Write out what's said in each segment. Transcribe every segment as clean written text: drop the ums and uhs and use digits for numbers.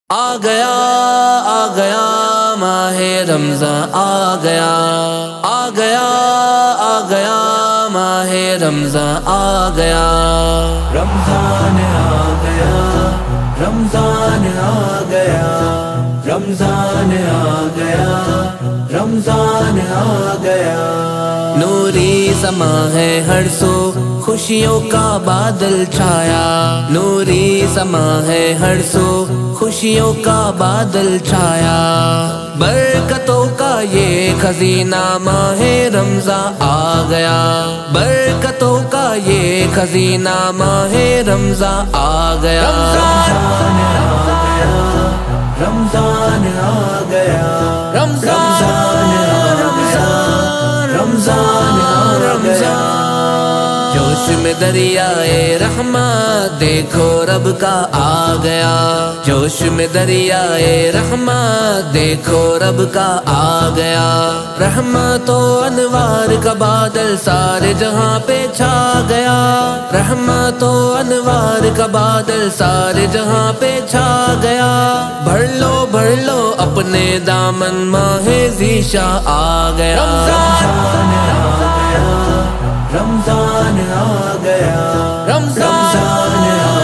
آ گیا ماہ رمضان آ گیا ماہ رمضان آ گیا رمضان آ گیا رمضان آ گیا رمضان آ گیا رمضان آ گیا نوری سما ہے ہر سو خوشیوں کا بادل چھایا نوری سما ہے ہر سو خوشیوں کا بادل چھایا برکتوں کا یہ خزینہ ماہ رمضان آ گیا برکتوں کا یہ خزینہ ماہ رمضان آ گیا رمضان آ گیا رمضان رمضان آ گیا جوش میں دریائے رحمت دیکھو رب کا آ گیا جوش میں دریائے رحمت دیکھو رب کا آ گیا رحمت و انوار کا بادل سارے جہاں پہ چھا گیا رحمت و انوار کا بادل سارے جہاں پہ چھا گیا بھر لو اپنے دامن ماہ ذیشا آ گیا رمضان آ گیا رمضان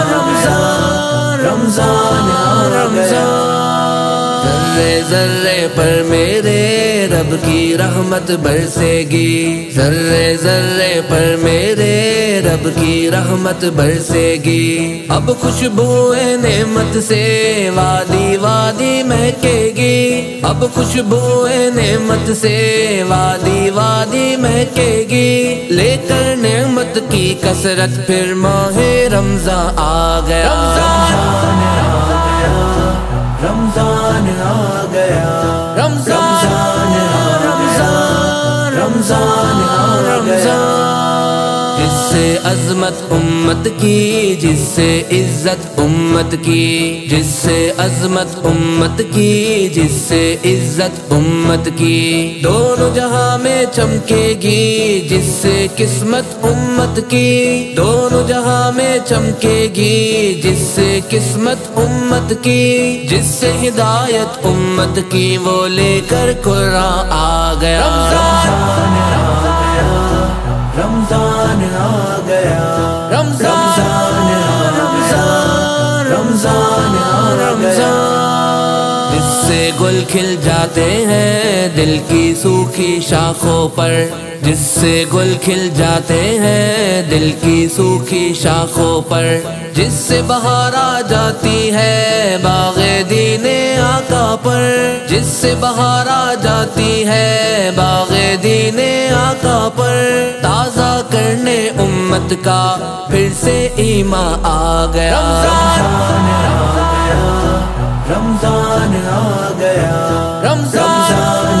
رمضان آ گیا ذرے ذرے پر میرے رب کی رحمت برسے گی ذرے ذرے پر میرے رب کی رحمت برسے گی اب خوشبوئے نعمت سے وادی وادی مہکے گی اب خوشبوئے نعمت سے وادی وادی مہکے گی لے کر نعمت کی کثرت پھر ماہ رمضان آ گیا رمضان آ گیا رمضان رمضان آ گیا جس سے عظمت امت کی جس سے عزت امت کی جس سے عظمت امت کی جس سے عزت امت کی دونوں جہاں میں چمکے گی جس سے قسمت امت کی دونوں جہاں میں چمکے گی جس سے قسمت امت کی جس سے ہدایت امت کی وہ لے کر قرآن آ گیا رمضان آ گیا رمضان رمضان آ گیا جس سے گل کھل جاتے ہیں دل کی سوکھی شاخوں پر جس سے گل کھل جاتے ہیں دل کی سوکھی شاخوں پر جس سے بہار آ جاتی ہے باغ دین آقا پر جس سے بہار آ جاتی ہے باغ دین آقا پر تازہ کرنے امت کا پھر سے ایمان آ گیا رمضان آ گیا رمضان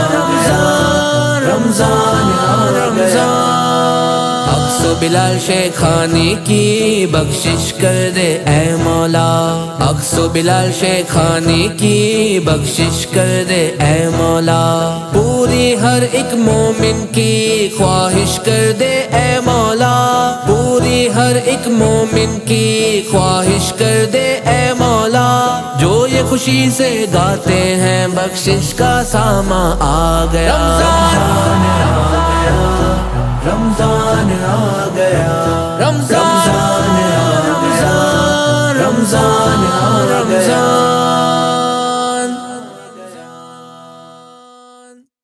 رمضان آ گیا اقص و بلال شیخانی کی بخشش کر دے اے مولا اقص و بلال شیخانی کی بخشش کر دے اے مولا پوری ہر ایک مومن کی خواہش کر دے اے مولا پوری ہر ایک مومن کی خواہش کر دے اے مولا جو یہ خوشی سے گاتے ہیں بخشش کا سامان آ گیا رمضان آ گیا رمضان رمضان آ گیا